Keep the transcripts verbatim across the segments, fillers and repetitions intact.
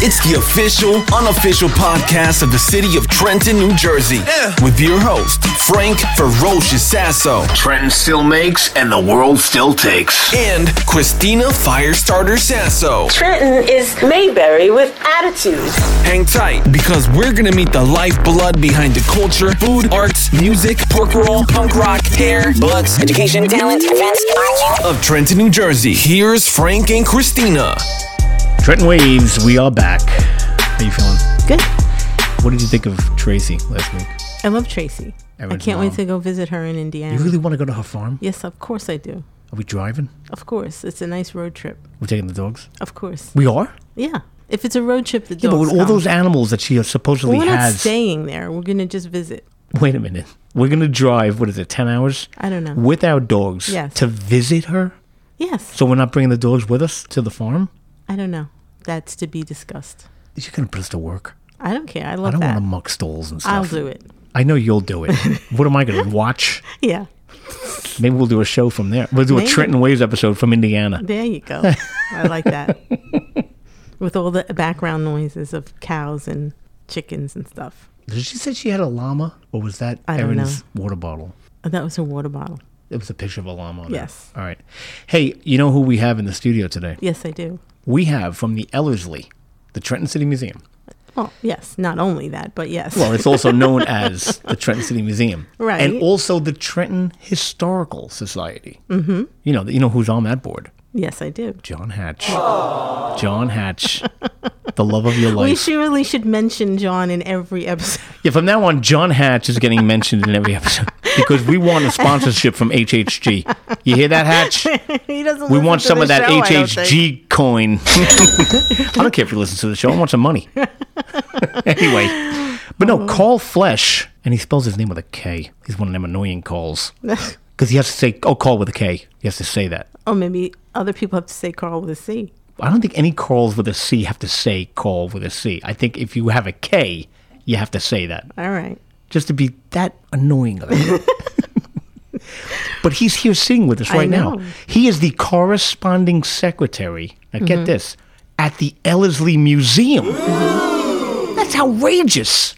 It's the official, unofficial podcast of the city of Trenton, New Jersey. Yeah. With your host, Frank Ferocious Sasso. Trenton still makes and the world still takes. And Christina Firestarter Sasso. Trenton is Mayberry with attitude. Hang tight, because we're going to meet the lifeblood behind the culture, food, arts, music, pork roll, punk rock, hair, butts, education, talent, events, arts of Trenton, New Jersey. Here's Frank and Christina. Trenton Waves, we are back. How you feeling? Good. What did you think of Tracy last week? I love Tracy. Everyone's I can't mom. wait to go visit her in Indiana. You really want to go to her farm? Yes, of course I do. Are we driving? Of course. It's a nice road trip. We're taking the dogs? Of course. We are? Yeah. If it's a road trip, the Yeah, dogs but with all come. those animals that she supposedly well, we're has. not staying there. We're going to just visit. Wait a minute. We're going to drive, what is it, ten hours? I don't know. With our dogs Yes. to visit her? Yes. So we're not bringing the dogs with us to the farm? I don't know. That's to be discussed. You're going to put us to work. I don't care. I I love don't that. want to muck stalls and stuff. I'll do it. I know you'll do it. What am I going to watch? Yeah. Maybe we'll do a show from there. We'll do Maybe. a Trenton Waves episode from Indiana. There you go. I like that. With all the background noises of cows and chickens and stuff. Did she say she had a llama? Or was that I don't Erin's water bottle? Oh, that was her water bottle. It was a picture of a llama on there. Yes. All right. Hey, you know who we have in the studio today? Yes, I do. We have from the Ellerslie, the Trenton City Museum. Well, yes. Not only that, but yes. Well, it's also known as the Trenton City Museum. Right. And also the Trenton Historical Society. Mm-hmm. You know, you know who's on that board? Yes, I do. John Hatch. Aww. John Hatch. The love of your life. We surely should mention John in every episode. Yeah, from now on, John Hatch is getting mentioned in every episode because we want a sponsorship from H H G. You hear that, Hatch? He doesn't. We listen want to some the of that show, I H don't H think. G coin. I don't care if you listen to the show. I want some money. Anyway, but no, Carl Flesch, and he spells his name with a K. He's one of them annoying calls. Because he has to say, oh, Carl with a K. He has to say that. Or maybe other people have to say Carl with a C. I don't think any Carls with a C have to say Carl with a C. I think if you have a K, you have to say that. All right. Just to be that annoying of it. But he's here sitting with us I right know. now. He is the corresponding secretary, now get Mm-hmm. this, at the Ellerslie Museum. Mm-hmm. That's outrageous.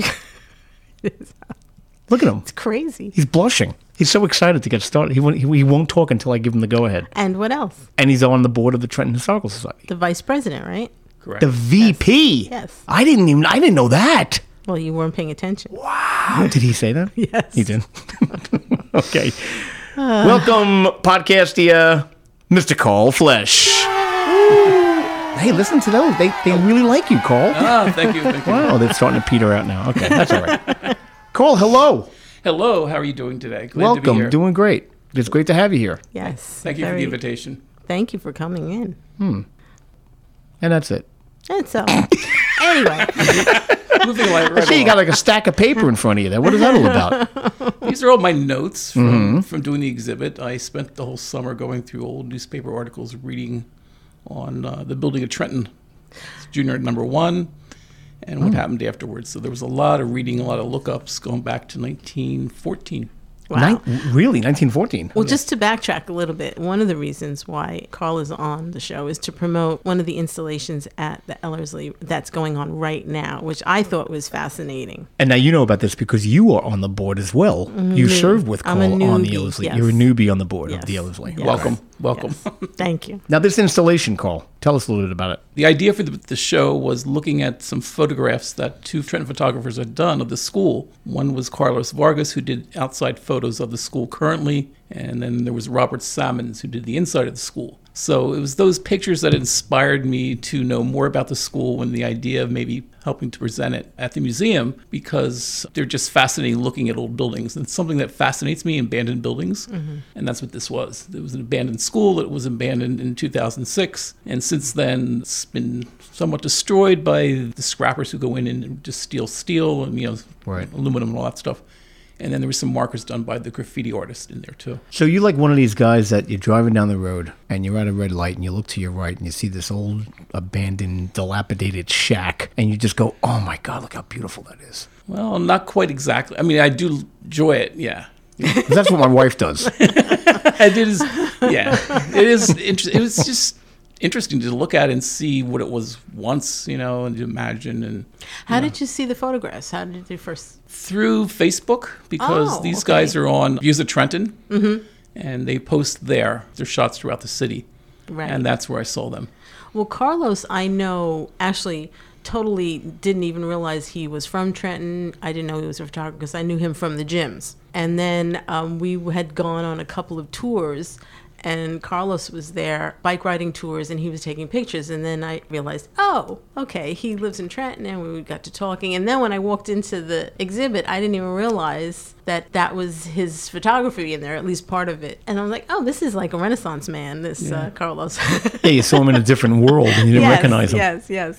Look at him. It's crazy. He's blushing. He's so excited to get started. He won't, he, he won't talk until I give him the go-ahead. And what else? And he's on the board of the Trenton Historical Society. The vice president, right? Correct. The V P? Yes. I didn't even, I didn't know that. Well, you weren't paying attention. Wow. Did he say that? Yes. He did. Okay. Welcome, podcastia, Mister Carl Flesch. Hey, listen to those. They they really like you, Carl. Ah, thank you. Thank you. Wow, they're starting to peter out now. Okay, that's all right. Carl, hello. Hello, how are you doing today? Glad to be Welcome. here. Doing great. It's great to have you here. Yes. Thank you for very- the invitation. Thank you for coming in. And that's it. And so, anyway, Moving right, right See, you along. got like a stack of paper in front of you there. What is that all about? These are all my notes from, Mm-hmm. from doing the exhibit. I spent the whole summer going through old newspaper articles, reading on uh, the building of Trenton, Junior number one, and Hmm. what happened afterwards. So there was a lot of reading, a lot of lookups going back to nineteen fourteen. wow. Nin- really? nineteen fourteen? Well, just to backtrack a little bit, one of the reasons why Carl is on the show is to promote one of the installations at the Ellerslie that's going on right now, which I thought was fascinating. And now you know about this because you are on the board as well. You served with I'm Carl a on the newbie, Ellerslie. yes. You're a newbie on the board Yes. of the Ellerslie. Yes. Welcome, welcome. Yes. Thank you. Now, this installation, Carl, tell us a little bit about it. The idea for the, the show was looking at some photographs that two Trenton photographers had done of the school. One was Carlos Vargas, who did outside photos of the school currently, and then there was Robert Salmons, who did the inside of the school. So it was those pictures that inspired me to know more about the school and the idea of maybe helping to present it at the museum, because they're just fascinating looking at old buildings. And something that fascinates me, abandoned buildings, Mm-hmm. and that's what this was. It was an abandoned school. It was abandoned in two thousand six, and since then it's been somewhat destroyed by the scrappers who go in and just steal steel and, you know, Right. aluminum and all that stuff. And then there were some markers done by the graffiti artist in there too. So you're like one of these guys that you're driving down the road and you're at a red light and you look to your right and you see this old, abandoned, dilapidated shack and you just go, oh my God, look how beautiful that is. Well, not quite exactly. I mean, I do enjoy it, yeah. 'Cause that's what my wife does. It is, yeah. It is interesting. It was just interesting to look at and see what it was once, you know, and to imagine. And How did you see the photographs? How did you first? through Facebook, because Oh, these okay. guys are on Visit Trenton, mm-hmm. and they post there their shots throughout the city, Right. and that's where I saw them. Well, Carlos, I know, actually totally didn't even realize he was from Trenton. I didn't know he was a photographer because I knew him from the gyms. And then um, we had gone on a couple of tours, and Carlos was there, bike riding tours, and he was taking pictures. And then I realized, oh, okay, he lives in Trenton, and we got to talking. And then when I walked into the exhibit, I didn't even realize that that was his photography in there, at least part of it. And I was like, oh, this is like a Renaissance man, this uh, Carlos. Yeah, you saw him in a different world and you didn't yes, recognize him. Yes, yes.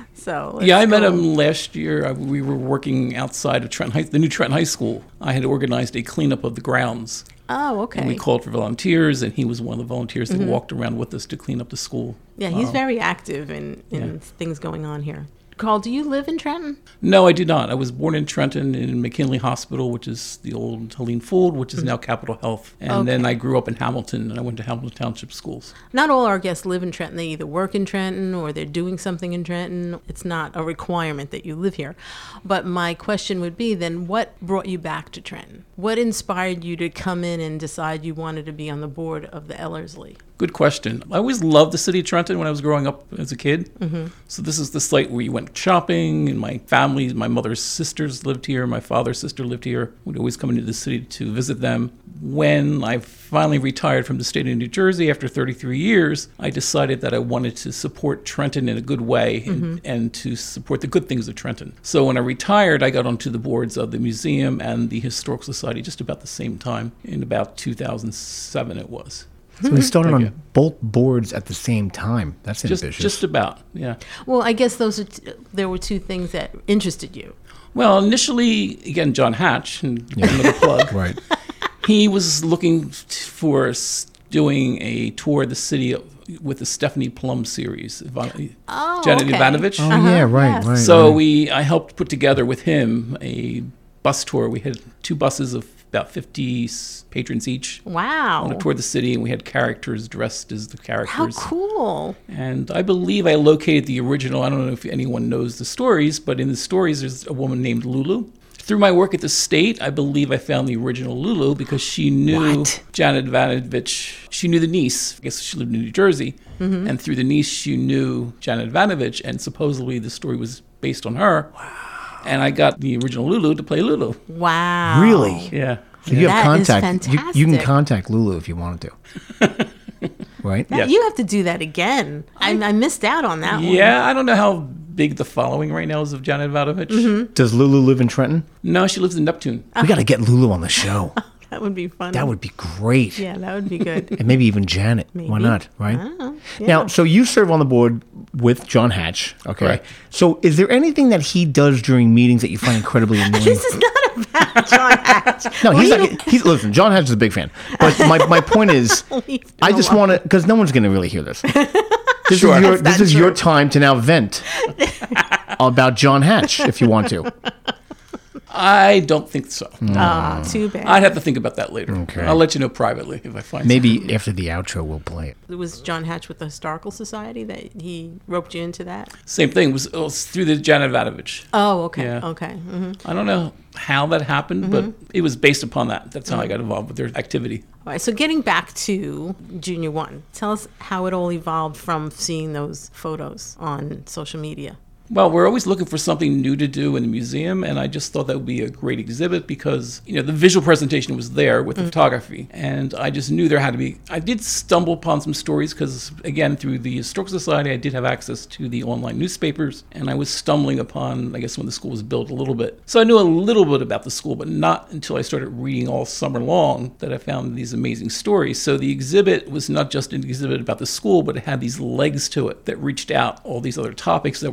So Yeah, I it's met cool. him last year. I- We were working outside of Trenton High, the new Trenton High School. I had organized a cleanup of the grounds. Oh, okay. And we called for volunteers, and he was one of the volunteers that walked around with us to clean up the school. Yeah, he's Um, very active in, in yeah. things going on here. Carl, do you live in Trenton? No, I do not. I was born in Trenton in McKinley Hospital, which is the old Helene Fould, which is now Capitol Health. And then Okay. I grew up in Hamilton, and I went to Hamilton Township schools. Not all our guests live in Trenton. They either work in Trenton or they're doing something in Trenton. It's not a requirement that you live here. But my question would be then, what brought you back to Trenton? What inspired you to come in and decide you wanted to be on the board of the Ellerslie? Good question. I always loved the city of Trenton when I was growing up as a kid. Mm-hmm. So this is the site where you went shopping, and my family, my mother's sisters lived here, my father's sister lived here. We'd always come into the city to visit them. When I finally retired from the state of New Jersey after thirty-three years, I decided that I wanted to support Trenton in a good way and, and to support the good things of Trenton. So when I retired, I got onto the boards of the museum and the Historical Society just about the same time. In about two thousand seven it was. So we started Thank on you. both boards at the same time. That's Just, ambitious. just about, yeah. Well, I guess those are t- there were two things that interested you. Well, initially, again, John Hatch, and another plug, right. he was looking t- for s- doing a tour of the city with the Stephanie Plum series, Ivan- Oh, Janet okay. Ivanovich. Oh, yeah, right, yes. right. So right. we, I helped put together with him a bus tour. We had two buses of about fifty s- patrons each Wow. on a tour of the city, and we had characters dressed as the How characters. cool. And I believe I located the original. I don't know if anyone knows the stories, but in the stories, there's a woman named Lulu. Through my work at the state, I believe I found the original Lulu because she knew What? Janet Ivanovich. She knew the niece. I guess she lived in New Jersey. Mm-hmm. And through the niece, she knew Janet Ivanovich. And supposedly the story was based on her. Wow. And I got the original Lulu to play Lulu. Wow. Really? Yeah. So you have That is contact. You, you can fantastic. contact Lulu if you wanted to. Right? That- Yes. You have to do that again. I, I missed out on that one. Yeah, I don't know how big the following right now is of Janet Ivanovich. Mm-hmm. Does Lulu live in Trenton? No, she lives in Neptune. We got to get Lulu on the show. That would be fun. That would be great. Yeah, that would be good. And maybe even Janet. Why Maybe. not? Right? I don't know. Yeah. Now, so you serve on the board with John Hatch. Okay. Correct. So is there anything that he does during meetings that you find incredibly annoying? This is not about John Hatch. No, he's Leave not. him- He's listen. John Hatch is a big fan, but my, my point is, Leave him I just alone. want to because no one's going to really hear this. This Sure. is your That's this not is your true. time to now vent about John Hatch if you want to. I don't think so. Ah, too bad. I'd have to think about that later. Okay. I'll let you know privately if I find something. Maybe after the outro we'll play it. It was John Hatch with the Historical Society that he roped you into that? Same thing. It was, it was through the Janet Ivanovich. Oh, okay. Yeah. Okay. hmm I don't know how that happened, but it was based upon that. That's how I got involved with their activity. All right. So getting back to Junior One, tell us how it all evolved from seeing those photos on social media. Well, we're always looking for something new to do in the museum, and I just thought that would be a great exhibit because, you know, the visual presentation was there with the photography, and I just knew there had to be. I did stumble upon some stories because, again, through the Historical Society, I did have access to the online newspapers, and I was stumbling upon, I guess, when the school was built a little bit. So I knew a little bit about the school, but not until I started reading all summer long that I found these amazing stories. So the exhibit was not just an exhibit about the school, but it had these legs to it that reached out all these other topics that were somewhat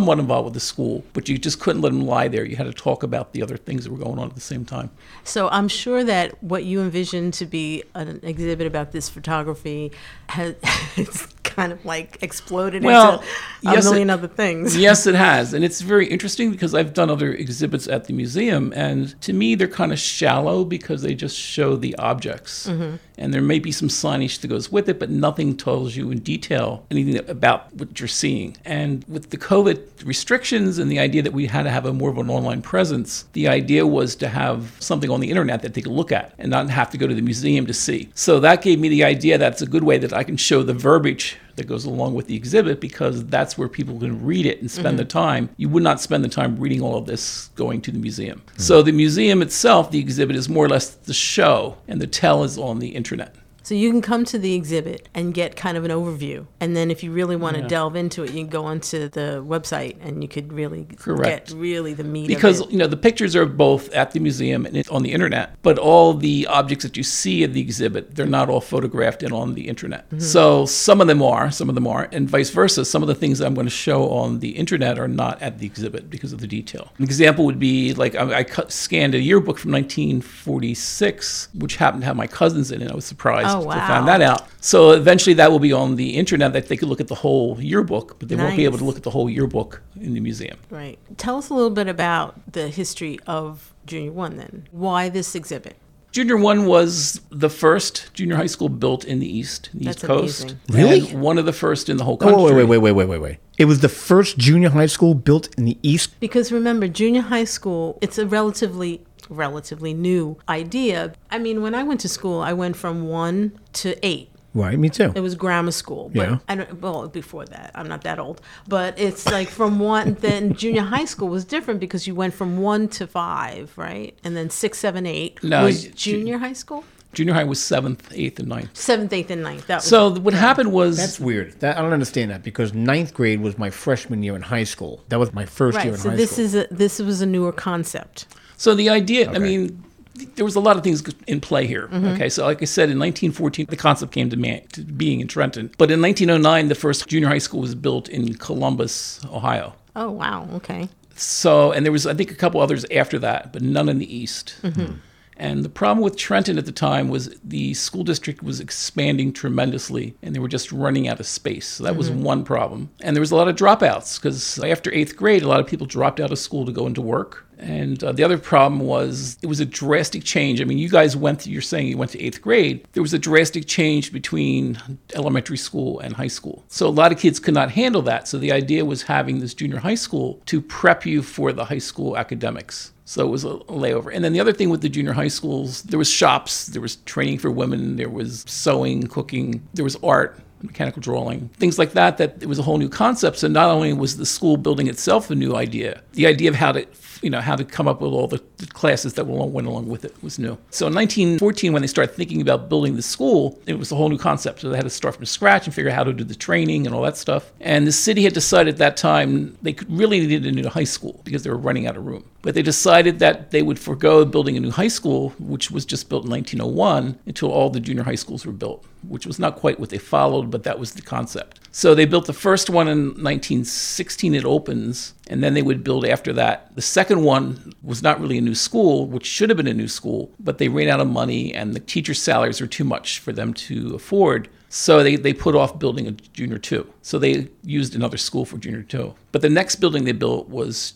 somewhat involved with the school, but you just couldn't let them lie there. You had to talk about the other things that were going on at the same time. So I'm sure that what you envisioned to be an exhibit about this photography has it's kind of like exploded Well, into a yes, million it- other things. Yes, it has. And it's very interesting because I've done other exhibits at the museum, and to me, they're kind of shallow because they just show the objects. Mm-hmm. And there may be some signage that goes with it, but nothing tells you in detail anything about what you're seeing. And with the COVID restrictions and the idea that we had to have a more of an online presence, the idea was to have something on the internet that they could look at and not have to go to the museum to see. So that gave me the idea that's a good way that I can show the verbiage that goes along with the exhibit, because that's where people can read it and spend Mm-hmm. the time. You would not spend the time reading all of this going to the museum. Mm-hmm. So the museum itself, the exhibit, is more or less the show, and the tell is on the internet. So you can come to the exhibit and get kind of an overview. And then if you really want to Yeah. delve into it, you can go onto the website and you could really Correct. get really the meat Because, of it. you know, the pictures are both at the museum and it's on the internet, but all the objects that you see at the exhibit, they're not all photographed and on the internet. Mm-hmm. So some of them are, some of them aren't, and vice versa. Some of the things that I'm going to show on the internet are not at the exhibit because of the detail. An example would be, like, I, I cut, scanned a yearbook from nineteen forty-six, which happened to have my cousins in it. I was surprised Oh, to wow. find that out. So eventually that will be on the internet that they could look at the whole yearbook, but they won't be able to Nice. look at the whole yearbook in the museum. Right. Tell us a little bit about the history of Junior One then. Why this exhibit? Junior One was the first junior high school built in the East, the That's East Coast. amazing. Really? And one of the first in the whole Oh, country. wait, wait, wait, wait, wait, wait, wait. It was the first junior high school built in the East. Because remember, junior high school, it's a relatively relatively new idea. I mean, when I went to school, I went from one to eight. Right, me too. It was grammar school. But Yeah. I don't, well, before that, I'm not that old. But it's like from one, then junior high school was different because you went from one to five, right? And then six, seven, eight No, was you- junior high school? Junior high was seventh, eighth, and ninth. Seventh, eighth, and ninth. That was So what happened was That's weird. That, I don't understand that because ninth grade was my freshman year in high school. That was my first year right. in So high this school. is a, this was a newer concept. So the idea, I Okay. mean, there was a lot of things in play here. Mm-hmm. Okay, so like I said, in nineteen fourteen, the concept came to, man, to being in Trenton. But in nineteen oh nine, the first junior high school was built in Columbus, Ohio. Oh wow. Okay. So, and there was, I think, a couple others after that, but none in the East. Mm-hmm. And the problem with Trenton at the time was the school district was expanding tremendously and they were just running out of space. So that was one problem. And there was a lot of dropouts because after eighth grade, a lot of people dropped out of school to go into work. And uh, the other problem was it was a drastic change. I mean, you guys went to, you're saying you went to eighth grade. There was a drastic change between elementary school and high school. So a lot of kids could not handle that. So the idea was having this junior high school to prep you for the high school academics. So it was a layover. And then the other thing with the junior high schools, there was shops, there was training for women, there was sewing, cooking, there was art, mechanical drawing, things like that, that it was a whole new concept. So not only was the school building itself a new idea, the idea of how to, you know, how to come up with all the, the classes that went along with it was new. So in nineteen fourteen, when they started thinking about building the school, it was a whole new concept. So they had to start from scratch and figure out how to do the training and all that stuff. And the city had decided at that time they could really needed a new high school because they were running out of room. But they decided that they would forego building a new high school, which was just built in nineteen oh one, until all the junior high schools were built, which was not quite what they followed, but that was the concept. So they built the first one in nineteen sixteen, it opens, and then they would build after that. The second one was not really a new school, which should have been a new school, but they ran out of money and the teachers' salaries were too much for them to afford. So they, they put off building a junior two. So they used another school for junior two. But the next building they built was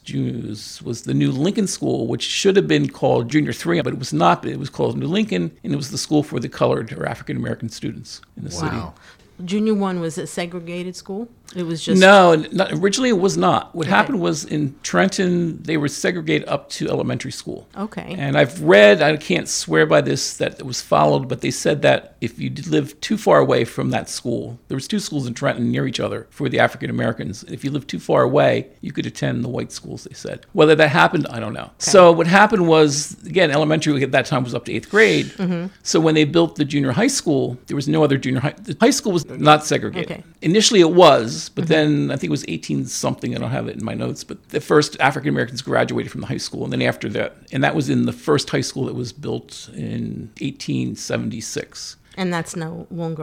was the new Lincoln School, which should have been called junior three, but it was not. It was called New Lincoln, and it was the school for the colored or African American students in the city. Wow. Junior one was a segregated school? It was just... No, not, originally it was not. What okay. happened was in Trenton, they were segregated up to elementary school. Okay. And I've read, I can't swear by this, that it was followed, but they said that if you lived too far away from that school, there was two schools in Trenton near each other for the African Americans. If you lived too far away, you could attend the white schools, they said. Whether that happened, I don't know. Okay. So what happened was, again, elementary at that time was up to eighth grade. Mm-hmm. So when they built the junior high school, there was no other junior high. The high school was not segregated. Okay. Initially it was, but mm-hmm. then I think it was eighteen something. I don't have it in my notes, but the first African Americans graduated from the high school. And then after that, and that was in the first high school that was built in eighteen seventy-six. And that's no longer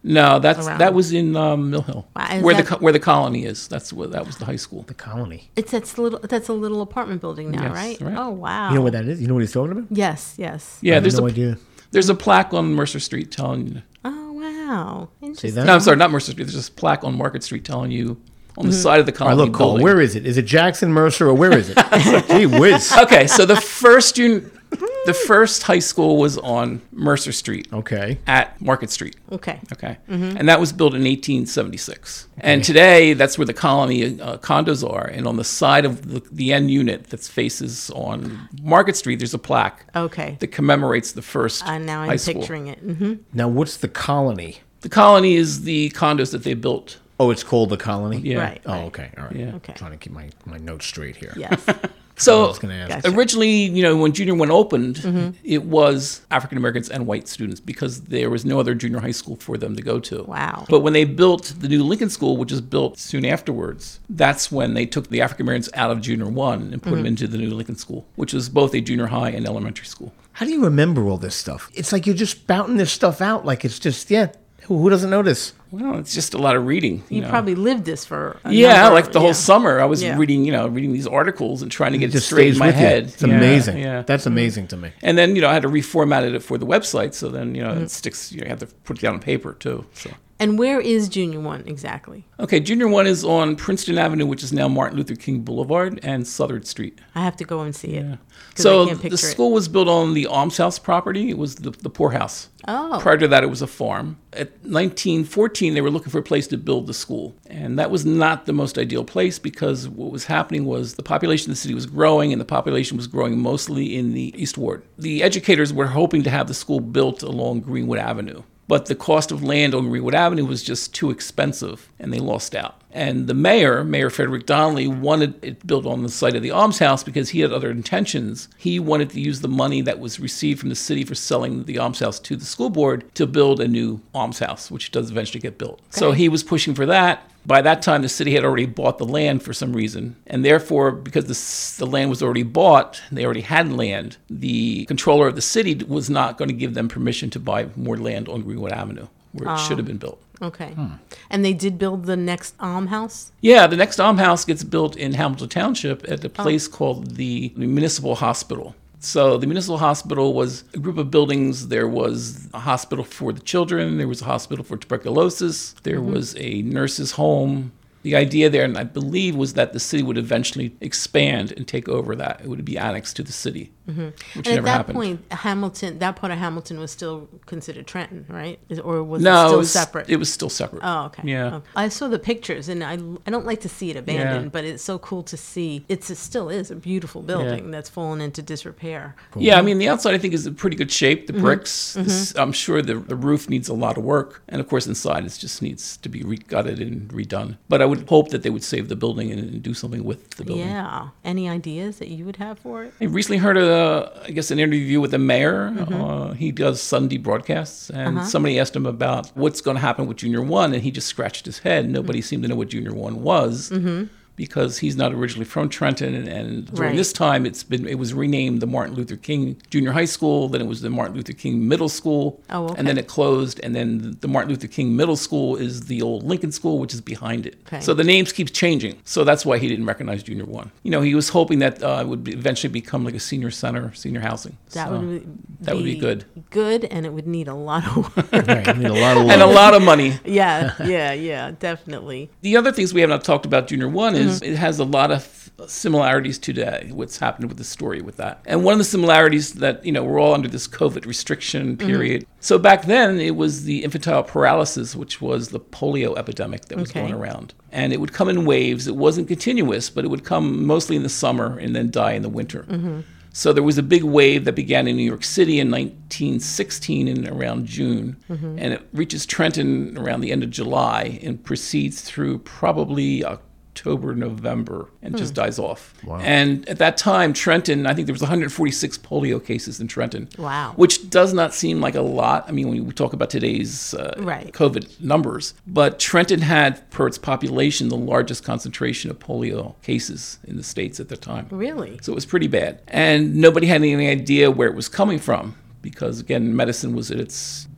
No, that's Around. that was in um, Mill Hill, Wow, is where the that- co- where the colony is. That's where that was the high school. The Colony. It's that's little. That's a little apartment building now, Yes, right? right. Oh wow. You know what that is? You know what he's talking about? Yes, yes. Yeah, I have there's no a idea. there's a plaque on Mercer Street telling you. Oh wow. Interesting. that? No, I'm sorry, not Mercer Street. There's just a plaque on Market Street telling you on the side of the All right, colony look, Cole, building. where is it? Is it Jackson, Mercer, or where is it? Gee whiz. Okay, so the first jun- the first high school was on Mercer Street Okay. at Market Street. Okay. Okay, and that was built in eighteen seventy-six. And today, that's where the colony uh, condos are. And on the side of the, the end unit that faces on Market Street, there's a plaque Okay. that commemorates the first Uh, now high I'm school. picturing it. hmm Now, what's the Colony? The colony is the condos that they built. Oh, it's called the Colony? Yeah. Right. Oh, right. okay. All right. Yeah. Okay. Trying to keep my, my notes straight here. Yes. So I was gonna ask. Gotcha. originally, you know, when Junior One opened, Mm-hmm. it was African Americans and white students because there was no other junior high school for them to go to. Wow. But when they built the new Lincoln School, which was built soon afterwards, that's when they took the African Americans out of Junior One and put Mm-hmm. them into the new Lincoln School, which was both a junior high and elementary school. How do you remember all this stuff? It's like you're just spouting this stuff out like it's just, yeah, who, who doesn't know this? Well, it's just a lot of reading. You, You know. probably lived this for. A Yeah, number- like the whole yeah. summer, I was Yeah. reading, you know, reading these articles and trying to get It it just straight stays in my with head. you. It's Yeah, amazing. Yeah. That's amazing to me. And then, you know, I had to reformatted it for the website. So then, you know, Mm-hmm. it sticks, you know, I have to put it down on paper too. So, And where is Junior One exactly? okay, Junior One is on Princeton Avenue, which is now Martin Luther King Boulevard, and Southern Street. I have to go and see it. 'cause So I can't the picture it. school was built on the almshouse property. It was the, the poorhouse. Oh. Prior to that, it was a farm. At nineteen fourteen, they were looking for a place to build the school. And that was not the most ideal place because what was happening was the population of the city was growing, and the population was growing mostly in the East Ward. The educators were hoping to have the school built along Greenwood Avenue. But the cost of land on Greenwood Avenue was just too expensive, and they lost out. And the mayor, Mayor Frederick Donnelly, wanted it built on the site of the almshouse because he had other intentions. He wanted to use the money that was received from the city for selling the almshouse to the school board to build a new almshouse, which does eventually get built. So he was pushing for that. By that time, the city had already bought the land for some reason. And therefore, because the, s- the land was already bought, they already had land, the controller of the city was not going to give them permission to buy more land on Greenwood Avenue, where it should have been built. Okay. And they did build the next almhouse? Yeah, the next almhouse gets built in Hamilton Township at a Oh. place called the Municipal Hospital. So the Municipal Hospital was a group of buildings. There was a hospital for the children. There was a hospital for tuberculosis. There Mm-hmm. was a nurse's home. The idea there, and I believe, was that the city would eventually expand and take over that. It would be annexed to the city, which And at never that happened. point, Hamilton, that part of Hamilton was still considered Trenton, right? Is- Or was no, it still it was separate? It was still separate. Oh, okay. Yeah. Okay. I saw the pictures, and I, I don't like to see it abandoned, Yeah. but it's so cool to see. It's, it still is a beautiful building that's fallen into disrepair. Yeah, I mean, the outside I think is in pretty good shape. The Mm-hmm. bricks, this- I'm sure the, the roof needs a lot of work. And of course, inside it just needs to be re- gutted and redone. But I would hope that they would save the building and, and do something with the building. Yeah. Any ideas that you would have for it? I recently heard, a, I guess, an interview with the mayor. Mm-hmm. Uh, he does Sunday broadcasts. And Uh-huh. somebody asked him about what's going to happen with Junior One. And he just scratched his head. Nobody Mm-hmm. seemed to know what Junior One was. Because he's not originally from Trenton, and, and during Right. this time, it's been it was renamed the Martin Luther King Junior High School. Then it was the Martin Luther King Middle School, Oh, okay. and then it closed. And then the Martin Luther King Middle School is the old Lincoln School, which is behind it. Okay. So the names keep changing. So that's why he didn't recognize Junior One. You know, he was hoping that uh, it would be eventually become like a senior center, senior housing. That So would be, that would be good. Good, and it would need a lot of work. Right, you need a lot of and a love. lot of money. yeah, yeah, yeah, definitely. The other things we have not talked about Junior One is Mm-hmm. it has a lot of similarities today, what's happened with the story with that. And one of the similarities that, you know, we're all under this COVID restriction Mm-hmm. period. So back then it was the infantile paralysis, which was the polio epidemic that was Okay. going around. And it would come in waves. It wasn't continuous, but it would come mostly in the summer and then die in the winter. Mm-hmm. So there was a big wave that began in New York City in nineteen sixteen and around June, Mm-hmm. and it reaches Trenton around the end of July and proceeds through probably October, November, and just dies off. Wow. And at that time, Trenton, I think there was one hundred forty-six polio cases in Trenton. Wow. Which does not seem like a lot. I mean, when we talk about today's uh, Right. COVID numbers, but Trenton had, per its population, the largest concentration of polio cases in the states at the time. Really? So it was pretty bad. And nobody had any idea where it was coming from because, again, medicine was at its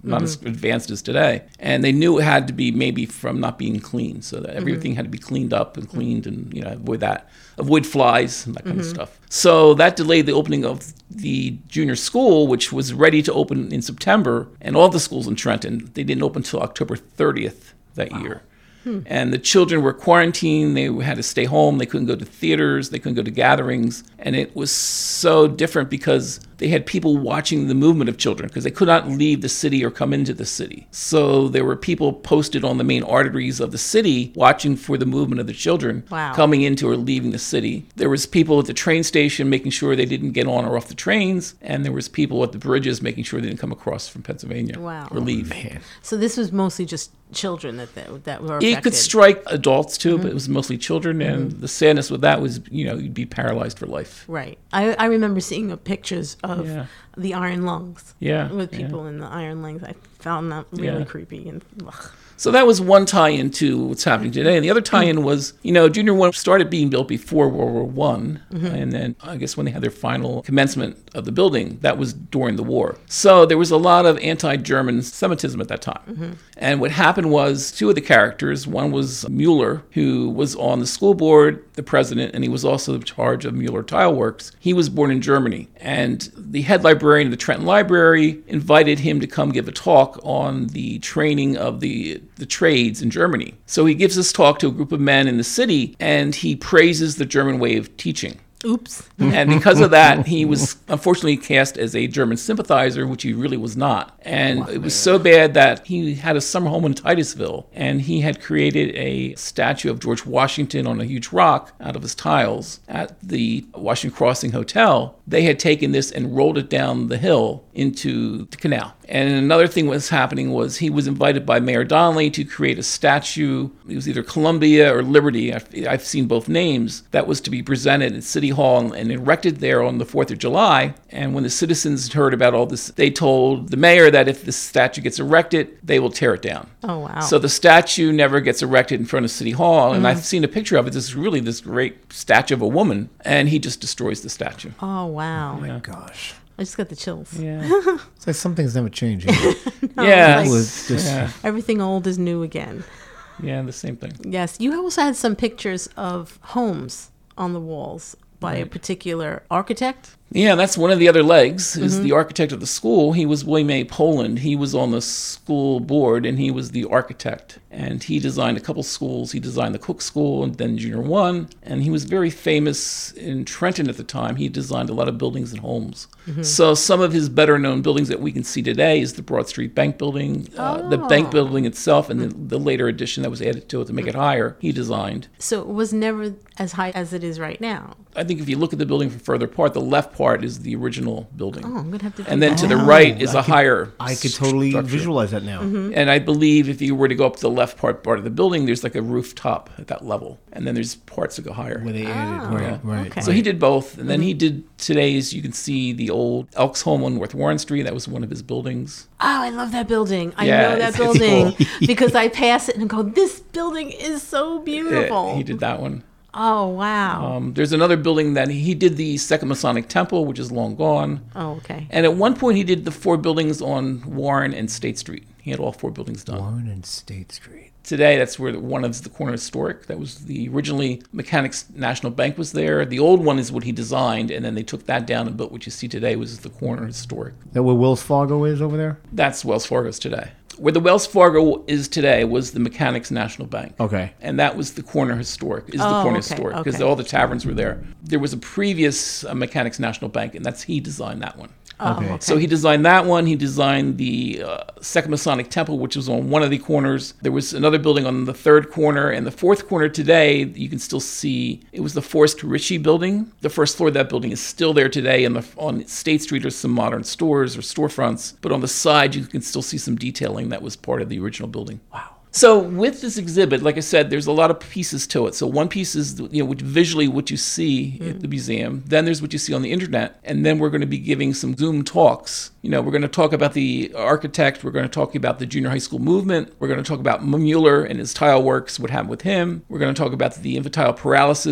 not as advanced as today. And they knew it had to be maybe from not being clean, so that everything had to be cleaned up and cleaned and, you know, avoid that, avoid flies and that kind of stuff. So that delayed the opening of the junior school, which was ready to open in September, and all the schools in Trenton, they didn't open until October thirtieth that year. And the children were quarantined. They had to stay home. They couldn't go to theaters. They couldn't go to gatherings. And it was so different because they had people watching the movement of children because they could not leave the city or come into the city. So there were people posted on the main arteries of the city watching for the movement of the children Wow. coming into or leaving the city. There was people at the train station making sure they didn't get on or off the trains. And there was people at the bridges making sure they didn't come across from Pennsylvania Wow. or leave. So this was mostly just children that that, that were It affected. could strike adults too, but it was mostly children. And the sadness with that was, you know, you'd be paralyzed for life. Right. I, I remember seeing uh, pictures of Yeah. the iron lungs. Yeah, With yeah. people in the iron lungs. I found that really Yeah. creepy. And ugh. So that was one tie-in to what's happening today. And the other tie-in was, you know, Junior One started being built before World War One. And then I guess when they had their final commencement of the building, that was during the war. So there was a lot of anti-German Semitism at that time. And what happened was two of the characters, one was Mueller, who was on the school board, the president, and he was also in charge of Mueller Tile Works. He was born in Germany. And the head librarian of the Trenton Library invited him to come give a talk on the training of the the trades in Germany. So he gives this talk to a group of men in the city, and he praises the German way of teaching. Oops. And because of that, he was unfortunately cast as a German sympathizer, which he really was not. And it was so bad that he had a summer home in Titusville, and he had created a statue of George Washington on a huge rock out of his tiles at the Washington Crossing Hotel. They had taken this and rolled it down the hill into the canal. And another thing was happening was he was invited by Mayor Donnelly to create a statue. It was either Columbia or Liberty. I've, I've seen both names. That was to be presented at City Hall and erected there on the fourth of July. And when the citizens heard about all this, they told the mayor that if this statue gets erected, they will tear it down. Oh, wow. So the statue never gets erected in front of City Hall. And I've seen a picture of it. This is really this great statue of a woman. And he just destroys the statue. Oh, wow. Yeah. Gosh. I just got the chills. Yeah. It's like some things never change. You know? yeah. like- It was just, yeah. Everything old is new again. Yeah, the same thing. Yes. You also had some pictures of homes on the walls by a particular architect. Yeah, that's one of the other legs, is the architect of the school. He was William A. Poland. He was on the school board, and he was the architect. And he designed a couple schools. He designed the Cook School and then Junior One. And he was very famous in Trenton at the time. He designed a lot of buildings and homes. So some of his better-known buildings that we can see today is the Broad Street Bank Building, uh, the bank building itself, and the, the later addition that was added to it to make it higher, he designed. So it was never as high as it is right now. I think if you look at the building from further apart, the left part is the original building. Oh, I'm going to have to do And then that. to the right is I a could- higher I could totally structure. visualize that now. And I believe if you were to go up to the left part part of the building, there's like a rooftop at that level. And then there's parts that go higher. Where they added, Oh, right, right. okay. So he did both. And then he did today's, you can see the old Elks Home on North Warren Street. That was one of his buildings. Oh, I love that building. I Yeah, know that it's- it's building because I pass it and go, this building is so Yeah, beautiful. he did that one. Oh, wow. Um, there's another building that he did the Second Masonic Temple, which is long gone. oh, okay. And at one point, he did the four buildings on Warren and State Street. He had all four buildings done. Warren and State Street. Today, that's where the, one of the corner historic. That was the originally Mechanics National Bank was there. The old one is what he designed, and then they took that down and built what you see today was the corner historic. That where Wells Fargo is over there? That's Wells Fargo's today. Where the Wells Fargo is today was the Mechanics National Bank. Okay. And that was the corner historic, is the Oh, corner okay, historic, because okay. all the taverns were there. There was a previous uh, Mechanics National Bank, and that's he designed that one. Oh, Okay. okay. So he designed that one. He designed the uh, Second Masonic Temple, which was on one of the corners. There was another building on the third corner. And the fourth corner today, you can still see, it was the Forrest Ritchie building. The first floor of that building is still there today. And the, on State Street are some modern stores or storefronts. But on the side, you can still see some detailing that was part of the original building. Wow. So with this exhibit, like I said, there's a lot of pieces to it. So one piece is, you know, which visually what you see at the museum. Then there's what you see on the internet. And then we're going to be giving some Zoom talks. You know, we're going to talk about the architect. We're going to talk about the junior high school movement. We're going to talk about Mueller and his tile works, what happened with him. We're going to talk about the infantile paralysis.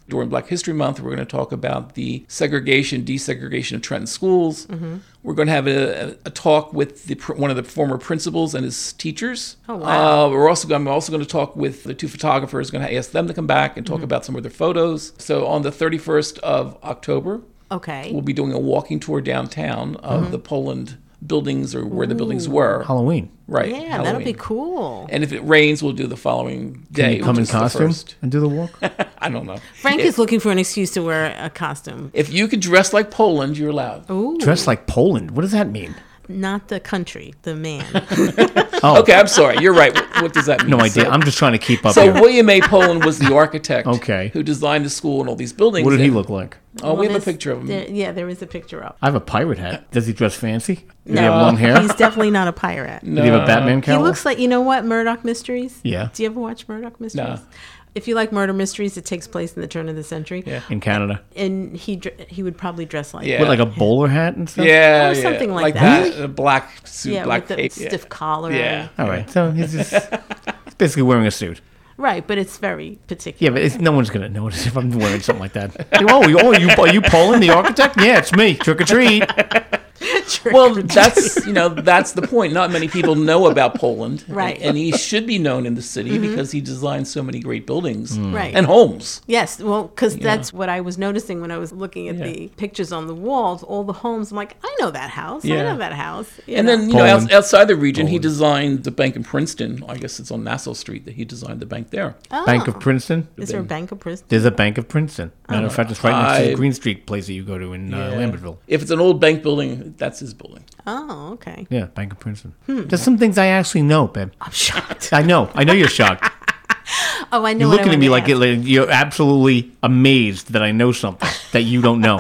During Black History Month, we're going to talk about the segregation, desegregation of Trenton schools. Mm-hmm. We're going to have a, a talk with the, one of the former principals and his teachers. Oh, wow. Uh, we're also I'm also going to talk with the two photographers, going to ask them to come back and talk mm-hmm. about some of their photos. So on the thirty-first of October, okay, we'll be doing a walking tour downtown of mm-hmm. the Poland buildings or where Ooh. the buildings were. Halloween. Right. Yeah, Halloween. that'll be cool. And if it rains, we'll do the following day. Can you come in costume and do the walk? I don't know. Frank if, is looking for an excuse to wear a costume. If you could dress like Poland, you're allowed. Ooh. Dress like Poland? What does that mean? Not the country, the man. oh. Okay, I'm sorry. You're right. What, what does that mean? No idea. So, I'm just trying to keep up So here. William A. Poland was the architect okay. who designed the school and all these buildings. What did and, he look like? Oh, well, we have a picture of him. There, yeah, there is a picture up. I have a pirate hat. Does he dress fancy? Does no, he have long hair? He's definitely not a pirate. No. Did he have a Batman cowl? He looks like, you know what, Murdoch Mysteries? Yeah. Do you ever watch Murdoch Mysteries? No. If you like murder mysteries, it takes place in the turn of the century. Yeah. In Canada. And he he would probably dress like Yeah. With like a bowler hat and stuff? Yeah, Or yeah. something like like that. that. A black suit, yeah, black with the cape. stiff yeah. collar. Yeah. All right. So he's just he's basically wearing a suit. Right, but it's very particular. Yeah, but it's, no one's going to notice if I'm wearing something like that. oh, you, oh, you, are you Poland, the architect? Yeah, it's me. Trick or treat. Well, that's you know that's the point. Not many people know about Poland, right? And, and he should be known in the city mm-hmm. because he designed so many great buildings, mm. right. and homes. Yes, well, because yeah. that's what I was noticing when I was looking at yeah. the pictures on the walls. All the homes, I'm like, I know that house. Yeah. I know that house. You and know. then you Poland. know, outside the region, Poland. he designed the bank in Princeton. I guess it's on Nassau Street that he designed the bank there. Oh. Bank of Princeton. Is there a Bank of Princeton? There's a Bank of Princeton. Matter oh. of fact, it's right next I, to the Green Street place that you go to in yeah. uh, Lambertville. If it's an old bank building, that's his building. Oh, okay. Yeah, Bank of Princeton. Hmm. There's some things I actually know, babe. I'm shocked. I know. I know you're shocked. oh, I know. You're what looking I at me like, it, like you're absolutely amazed that I know something that you don't know.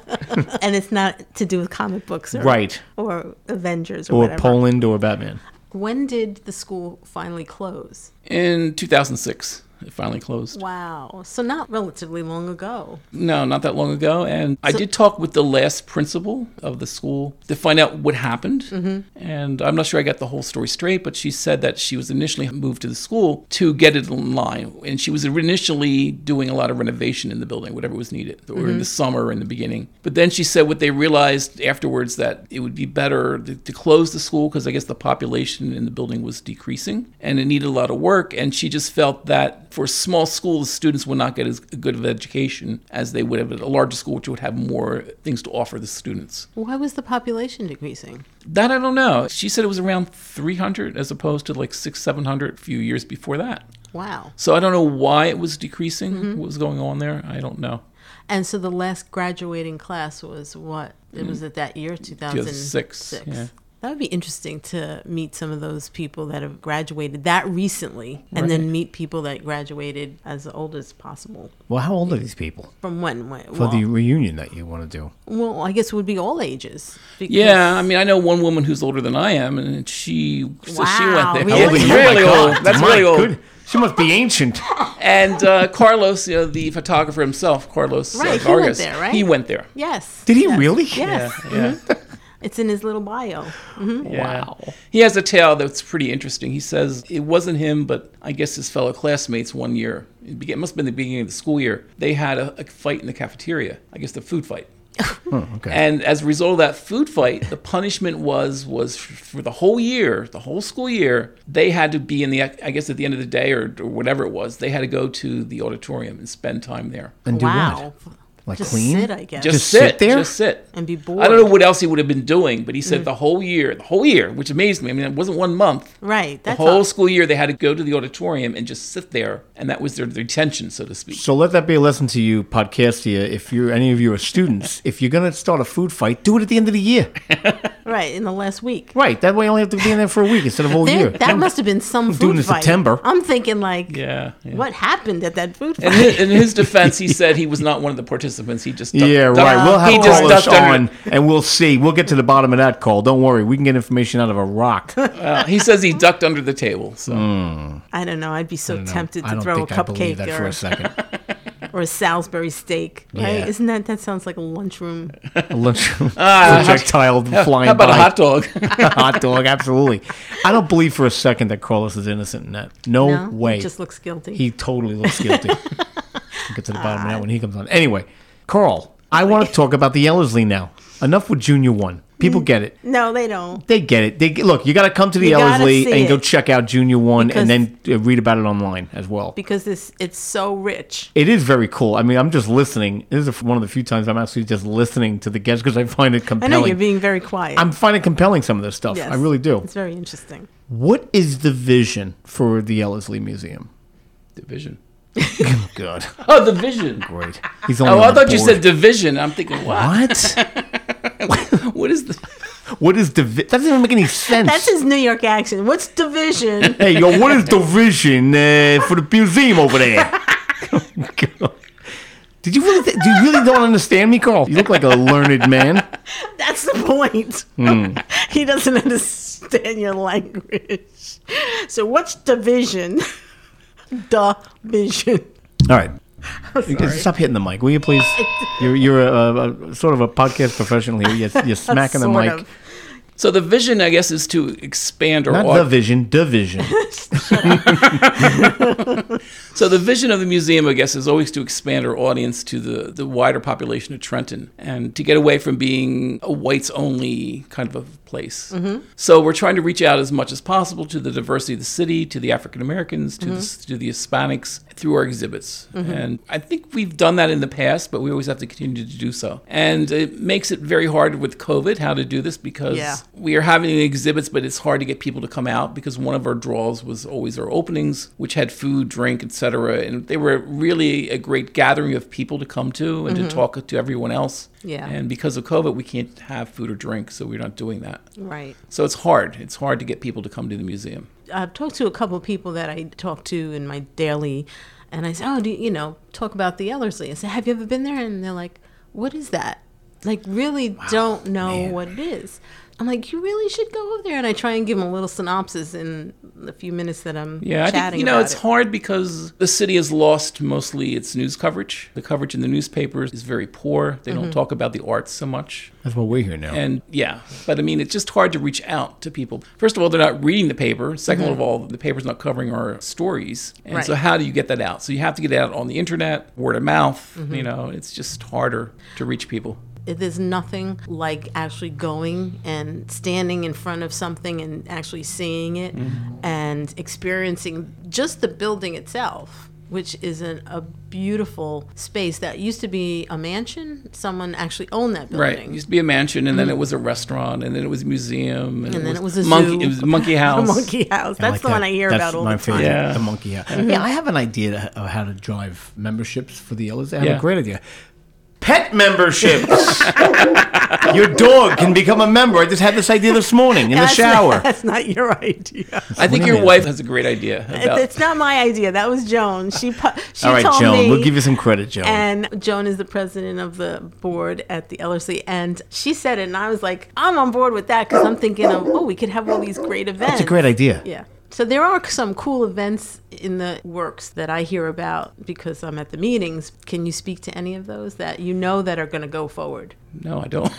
And it's not to do with comic books, or, right? Or Avengers, or, or whatever. Poland, or Batman. When did the school finally close? In two thousand six. It finally closed. Wow. So not relatively long ago. No, not that long ago. And so, I did talk with the last principal of the school to find out what happened. Mm-hmm. And I'm not sure I got the whole story straight, but she said that she was initially moved to the school to get it in line. And she was initially doing a lot of renovation in the building, whatever was needed, or mm-hmm. in the summer or in the beginning. But then she said what they realized afterwards, that it would be better to, to close the school because I guess the population in the building was decreasing and it needed a lot of work. And she just felt that for a small school, the students would not get as good of an education as they would have at a larger school, which would have more things to offer the students. Why was the population decreasing? That I don't know. She said it was around three hundred as opposed to like six, seven hundred a few years before that. Wow. So I don't know why it was decreasing. Mm-hmm. What was going on there? I don't know. And so the last graduating class was what? It was at that year, two thousand six. two thousand six, yeah. That would be interesting to meet some of those people that have graduated that recently and right. then meet people that graduated as old as possible. Well, how old are these people? From when? when For well, the reunion that you want to do. Well, I guess it would be all ages. Yeah, I mean, I know one woman who's older than I am, and she, so wow, she went there. Really? Yeah, it's really oh old. That's My really old. Good. She must be ancient. And uh, Carlos, you know, the photographer himself, Carlos right, uh, Vargas, he went there, right? He went there. Yes. Did he yes. really? Yes. Yeah. yeah. Mm-hmm. It's in his little bio. Mm-hmm. Yeah. Wow. He has a tale that's pretty interesting. He says it wasn't him, but I guess his fellow classmates one year, it, began, it must have been the beginning of the school year, they had a, a fight in the cafeteria. I guess the food fight. Oh, okay. And as a result of that food fight, the punishment was was for the whole year, the whole school year, they had to be in the, I guess at the end of the day or, or whatever it was, they had to go to the auditorium and spend time there. And do wow. what? Like just clean? sit, I guess. Just, just sit, sit there? Just sit. And be bored. I don't know what else he would have been doing, but he said Mm. the whole year, the whole year, which amazed me. I mean, it wasn't one month. Right. That's the whole all. school year, they had to go to the auditorium and just sit there, and that was their detention, so to speak. So let that be a lesson to you, Podcastia. If you're any of you are students, if you're going to start a food fight, do it at the end of the year. Right, in the last week. Right. That way, you only have to be in there for a week instead of a whole There- year. That must have been some food doing it in fight. September. I'm thinking like, Yeah, yeah. what happened at that food fight? In his, in his defense, he said he was not one of the participants. He just ducked, Yeah, ducked- right. We'll have he just Carlos ducked under- on, and we'll see. We'll get to the bottom of that call. Don't worry. We can get information out of a rock. Uh, he says he ducked under the table. So Mm. I don't know. I'd be so I don't know. tempted I to don't throw a think I believe cupcake that for or, a second. or a Salisbury steak. Right? Yeah. Isn't that, that sounds like a lunchroom. A lunchroom Ah, projectile flying how about by. a hot dog? A hot dog, absolutely. I don't believe for a second that Carlos is innocent in that. No, No? way. He just looks guilty. He totally looks guilty. We'll get to the bottom of that when he comes on. Anyway, Carl, I want to talk about the Ellerslie now. Enough with Junior One. People get it. No, they don't. They get it. They look. You got to come to the You gotta Ellerslie see and go it. check out Junior One, Because- and then uh, read about it online as well. Because this it's so rich. It is very cool. I mean, I'm just listening. This is one of the few times I'm actually just listening to the guests because I find it I compelling. know you're being very quiet. I'm finding compelling some of this stuff. Yes. I really do. It's very interesting. What is the vision for the Ellerslie Museum? Division. Good. Oh, the vision. Great. He's only Oh, on I the thought you board. said division. I'm thinking, what? What? What is the? What is divi- That doesn't even make any sense. That's his New York accent. What's division? Hey, yo, what is the vision uh, for the museum over there? God. Did you really? Th- do you really don't understand me, Carl? You look like a learned man. That's the point. Hmm. He doesn't understand your language. So what's division? Division. All right. Stop hitting the mic, will you, please? You're you're a, a, a sort of a podcast professional here. You're, you're smacking the Sort mic. of. So the vision, I guess, is to expand our Not aud- the vision, division. So the vision of the museum, I guess, is always to expand our audience to the, the wider population of Trenton and to get away from being a whites-only kind of a place. Mm-hmm. So we're trying to reach out as much as possible to the diversity of the city, to the African Americans, to, Mm-hmm. the, to the Hispanics through our exhibits. And I think we've done that in the past, but we always have to continue to do so. And it makes it very hard with COVID how to do this because Yeah. we are having exhibits, but it's hard to get people to come out because one of our draws was always our openings, which had food, drink, et cetera. And they were really a great gathering of people to come to and to talk to everyone else. Yeah. And because of COVID, we can't have food or drink, so we're not doing that. Right. So it's hard. It's hard to get people to come to the museum. I've talked to a couple of people that I talk to in my daily, and I say, oh, do you, you know, talk about the Ellerslie. I say, have you ever been there? And they're like, what is that? Like, really don't know man. what it is. I'm like, you really should go over there. And I try and give them a little synopsis in the few minutes that I'm Yeah, I chatting think, you know, about it's it. hard because the city has lost mostly its news coverage. The coverage in the newspapers is very poor. They Mm-hmm. don't talk about the arts so much. That's what we're here now. And yeah, but I mean, it's just hard to reach out to people. First of all, they're not reading the paper. 2nd of all, the paper's not covering our stories. And Mm-hmm. Right. so how do you get that out? So you have to get it out on the internet, word of mouth. Mm-hmm. You know, it's just harder to reach people. There's nothing like actually going and standing in front of something and actually seeing it and experiencing just the building itself, which is an, a beautiful space that used to be a mansion. Someone actually owned that Right. It building. used to be a mansion, and then it was a restaurant, and then it was a museum, and, And then it was a monkey. zoo. It was a monkey house. A monkey house. I That's like the that. one I hear That's about all my the favorite, time. Yeah. the monkey house. Yeah, I have an idea of how to drive memberships for the Ellerslie. I have Yeah. a great idea. Pet memberships. Your dog can become a member. I just had this idea this morning in the That's shower. Not, that's not your idea. I think What do you your mean? wife has a great idea It- about. it's not my idea. That was Joan. She pu- she All right, told Joan. me. We'll give you some credit, Joan. And Joan is the president of the board at the Ellerslie, and she said it, and I was like, I'm on board with that because I'm thinking of, oh, we could have all these great events. That's a great idea. Yeah. So there are some cool events in the works that I hear about because I'm at the meetings. Can you speak to any of those that you know that are going to go forward? No, I don't.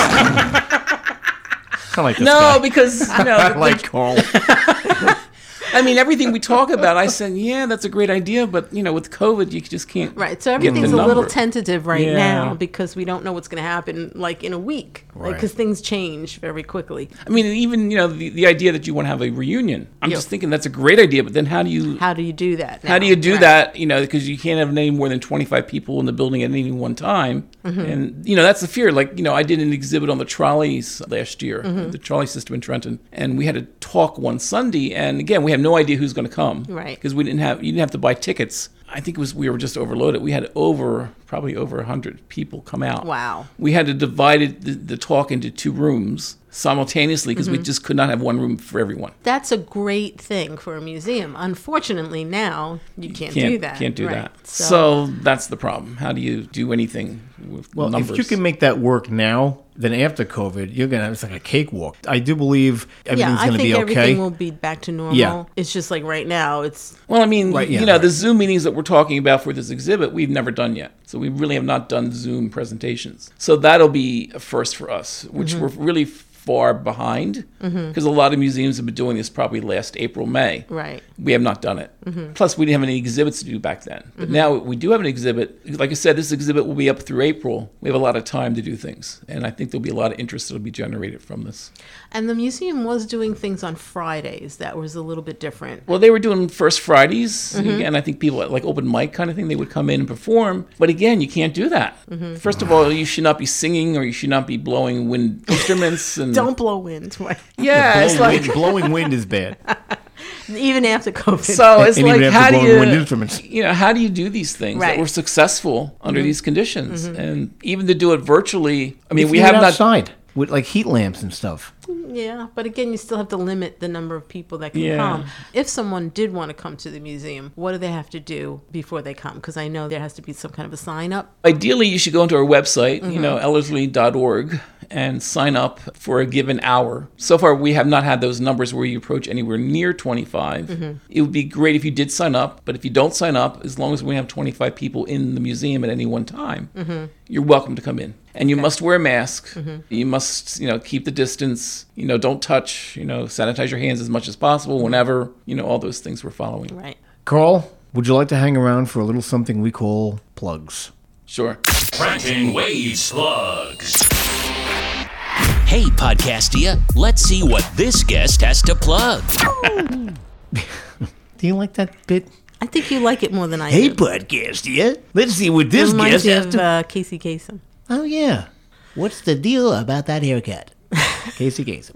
I like this no, guy. because you know, I like Carl. I mean, everything we talk about, I said, yeah, that's a great idea, but you know, with COVID, you just can't. Right. So get the everything's a little number. tentative right Yeah. now because we don't know what's going to happen like in a week. Right. Because things change very quickly. I mean, even you know, the, the idea that you want to have a reunion. I'm Yeah. just thinking that's a great idea, but then how do you How do you do that? how do now? you do Right. that? You know, because you can't have any more than twenty-five people in the building at any one time, Mm-hmm. and you know that's the fear. Like you know, I did an exhibit on the trolleys last year, Mm-hmm. the trolley system in Trenton, and we had a talk one Sunday, and again, we have no idea who's going to come, Right. Because we didn't have you didn't have to buy tickets. I think it was we were just overloaded. We had over probably over a hundred people come out. Wow. We had to divide it, the, the talk into two rooms simultaneously because we just could not have one room for everyone. That's a great thing for a museum. Unfortunately, now you can't, Can't do that. Can't do Right. that. So, that's the problem. How do you do anything with Well, numbers? if you can make that work now, then after COVID, you're gonna have it's like a cakewalk. I do believe Yeah, everything's I gonna think be okay. everything will be back to normal. Yeah. It's just like right now, it's Well, I mean, Right, yeah, you know, right. the Zoom meetings that we're talking about for this exhibit, we've never done yet. So we really have not done Zoom presentations. So that'll be a first for us, which Mm-hmm. we're really far behind because a lot of museums have been doing this probably last April, May. Right. We have not done it. Mm-hmm. Plus, we didn't have any exhibits to do back then. But mm-hmm. now we do have an exhibit. Like I said, this exhibit will be up through April. We have a lot of time to do things. And I think there'll be a lot of interest that will be generated from this. And the museum was doing things on Fridays. That was a little bit different. Well, they were doing First Fridays. Mm-hmm. And I think people like open mic kind of thing, they would come in and perform. But again, you can't do that. Mm-hmm. First of all, you should not be singing or you should not be blowing wind instruments. And don't blow wind. Yeah, it's like wind, blowing wind is bad. Even after COVID. So it's and like, how do you, wind instruments. you know, how do you do these things right. that were successful under mm-hmm. these conditions? Mm-hmm. And even to do it virtually, I mean, if we you have it not outside with like heat lamps and stuff. Yeah, but again, you still have to limit the number of people that can yeah. come. If someone did want to come to the museum, what do they have to do before they come? Because I know there has to be some kind of a sign up. Ideally, you should go into our website, Mm-hmm. you know, ellerslie dot org, and sign up for a given hour. So far, we have not had those numbers where you approach anywhere near twenty-five. Mm-hmm. It would be great if you did sign up, but if you don't sign up, as long as we have twenty-five people in the museum at any one time, mm-hmm. you're welcome to come in. And you okay. must wear a mask. Mm-hmm. You must, you know, keep the distance. You know, don't touch. You know, sanitize your hands as much as possible whenever. You know, all those things we're following. Right. Carl, would you like to hang around for a little something we call plugs? Sure. Trenton Waves plugs. Hey, Podcastia, let's see what this guest has to plug. Do you like that bit? I think you like it more than I hey, do. Hey, Podcastia, let's see what this it reminds guest you has of, to... uh, Casey Kasem. Oh, yeah. What's the deal about that haircut? Casey Kasem.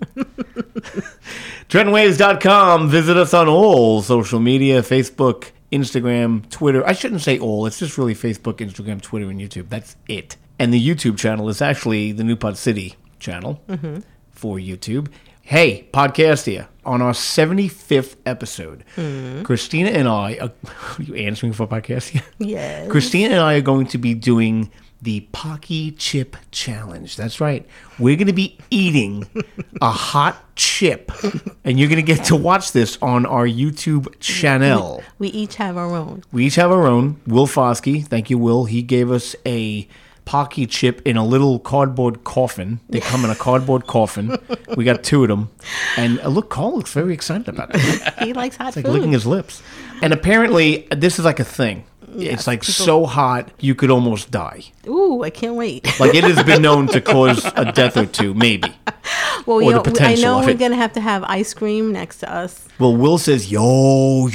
Trenton Waves dot com. Visit us on all social media, Facebook, Instagram, Twitter. I shouldn't say all. It's just really Facebook, Instagram, Twitter, and YouTube. That's it. And the YouTube channel is actually the New Pod City channel mm-hmm. for YouTube. Hey, Podcastia, on our seventy-fifth episode, mm-hmm. Christina and I, are, are you answering for Podcastia? Yes. Christina and I are going to be doing the Pocky Chip Challenge. That's right. We're going to be eating a hot chip, and you're going to get to watch this on our YouTube channel. We, we each have our own. We each have our own. Will Foskey, thank you, Will. He gave us a Pocky chip in a little cardboard coffin. They come in a cardboard coffin. We got two of them. And uh, look, Carl looks very excited about it. He likes hot it's like food. licking his lips. And apparently, this is like a thing. Yes, it's like people... so hot, you could almost die. Ooh, I can't wait. Like it has been known to cause a death or two, maybe. Well, or you the know, potential I know of we're it. going to have to have ice cream next to us. Well, Will says, yo,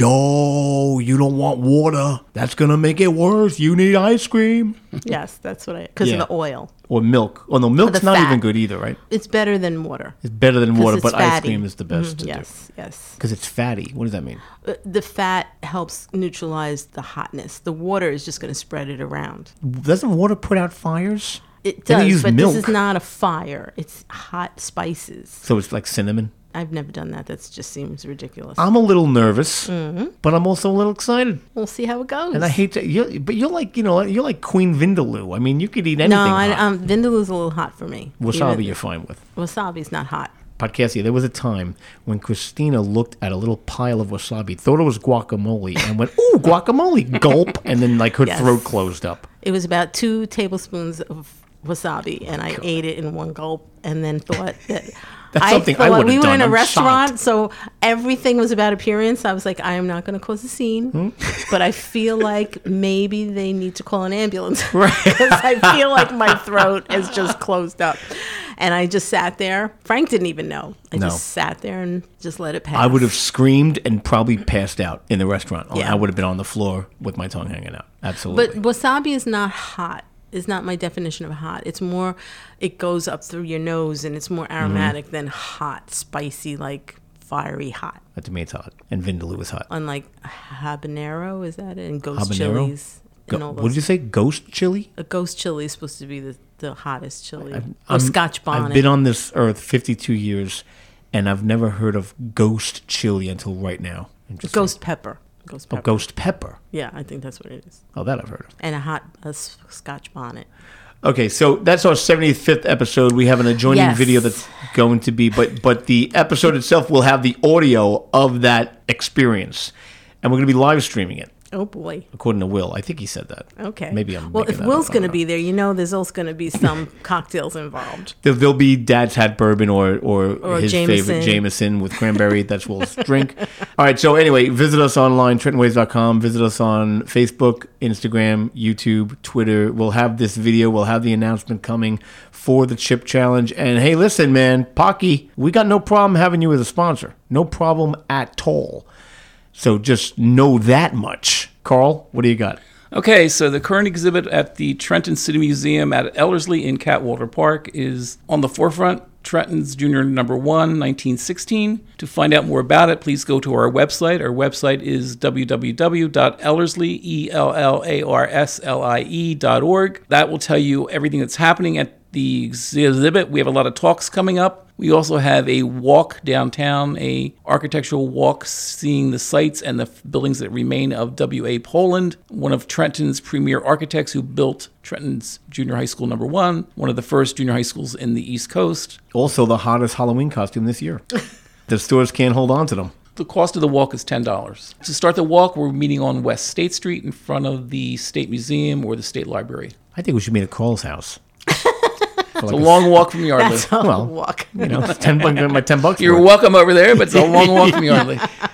yo, you don't want water. That's going to make it worse. You need ice cream. Yes, that's what I, because Yeah. of the oil. Or milk. Oh, no, milk's the not fat. even good either, right? It's better than water. It's better than 'Cause water, it's but ice fatty. cream is the best Mhm, to yes, do. yes. Because it's fatty. What does that mean? Uh, The fat helps neutralize the hotness. The water is just going to spread it around. Doesn't water put out fires? It Then they does, use but milk. this is not a fire. It's hot spices. So it's like cinnamon? I've never done that. That just seems ridiculous. I'm a little nervous, Mm-hmm. but I'm also a little excited. We'll see how it goes. And I hate to, you're, but you're like, you know, you're like Queen Vindaloo. I mean, you could eat anything no, I, hot. um, Vindaloo's a little hot for me. Wasabi Even- you're fine with. Wasabi's not hot. Podcastia, there was a time when Christina looked at a little pile of wasabi, thought it was guacamole, and went, ooh, guacamole, gulp, and then like her Yes. throat closed up. It was about two tablespoons of wasabi, and I ate it in one gulp, and then thought that. That's something I thought- would've We were done. in a I'm restaurant, shocked. so everything was about appearance. I was like, I am not going to cause a scene, Hmm? but I feel like maybe they need to call an ambulance because I feel like my throat is just closed up. And I just sat there. Frank didn't even know. I No. just sat there and just let it pass. I would have screamed and probably passed out in the restaurant. Yeah. I would have been on the floor with my tongue hanging out. Absolutely. But wasabi is not hot. Is not my definition of hot. It's more, it goes up through your nose and it's more aromatic Mm-hmm. than hot, spicy, like fiery hot. That to me it's hot. And Vindaloo is hot. Unlike habanero, is that it? And ghost Habanero? chilies. Go- and all what did those. you say? Ghost chili? A ghost chili is supposed to be the, the hottest chili. or I'm- Scotch bonnet. I've been on this earth fifty-two years, and I've never heard of ghost chili until right now. I'm just Ghost saying. pepper. Ghost Oh, pepper. ghost pepper. Yeah, I think that's what it is. Oh, that I've heard of. And a hot a s- Scotch bonnet. Okay, so that's our seventy-fifth episode. We have an adjoining Yes. video that's going to be, but but the episode itself will have the audio of that experience, and we're going to be live streaming it. Oh, boy. According to Will. I think he said that. Okay. Maybe I'm Well, making if that Will's up. I going to don't be know. there, you know there's also going to be some cocktails involved. There- There'll be Dad's Hat Bourbon or, or, Or his Jameson. favorite Jameson with cranberry. That's Will's drink. All right, so anyway, visit us online, trenton waves dot com. Visit us on Facebook, Instagram, YouTube, Twitter. We'll have this video. We'll have the announcement coming for the Chip Challenge. And hey, listen, man, Pocky, we got no problem having you as a sponsor. No problem at all. So just know that much. Carl, what do you got? Okay, so the current exhibit at the Trenton City Museum at Ellerslie in Catwalder Park is on the forefront, Trenton's Junior Number One, nineteen sixteen. To find out more about it, please go to our website. Our website is w w w dot ellerslie, E L L A R S L I E dot org. That will tell you everything that's happening at the exhibit. We have a lot of talks coming up. We also have a walk downtown, a architectural walk seeing the sites and the f- buildings that remain of W A Poland, one of Trenton's premier architects who built Trenton's Junior High School Number One, one of the first junior high schools in the East Coast. Also the hottest Halloween costume this year. The stores can't hold on to them. The cost of the walk is ten dollars. To start the walk, we're meeting on West State Street in front of the State Museum or the State Library. I think we should meet at Carl's house. It's a long walk from Yardley. That's a Well, walk. You know, it's ten bucks, my ten bucks. You're for it. welcome over there, but it's a long walk from Yardley.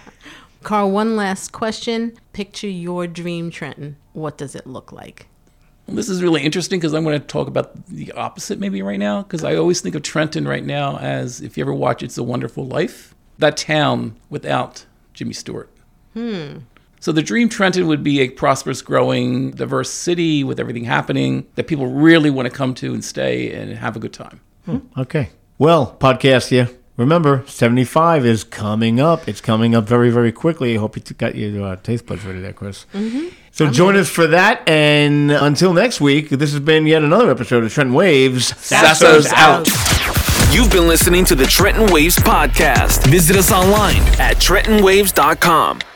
Carl, one last question. Picture your dream Trenton. What does it look like? This is really interesting because I'm going to talk about the opposite maybe right now, because I always think of Trenton right now as, if you ever watch It's a Wonderful Life, that town without Jimmy Stewart. Hmm. So the dream Trenton would be a prosperous, growing, diverse city with everything happening that people really want to come to and stay and have a good time. Hmm, okay. Well, podcast here. Remember, seventy-five is coming up. It's coming up very, very quickly. I hope you got your uh, taste buds ready there, Chris. Mm-hmm. So I'm join ready. us for that. And until next week, this has been yet another episode of Trenton Waves. Sasso's out. You've been listening to the Trenton Waves podcast. Visit us online at trenton waves dot com.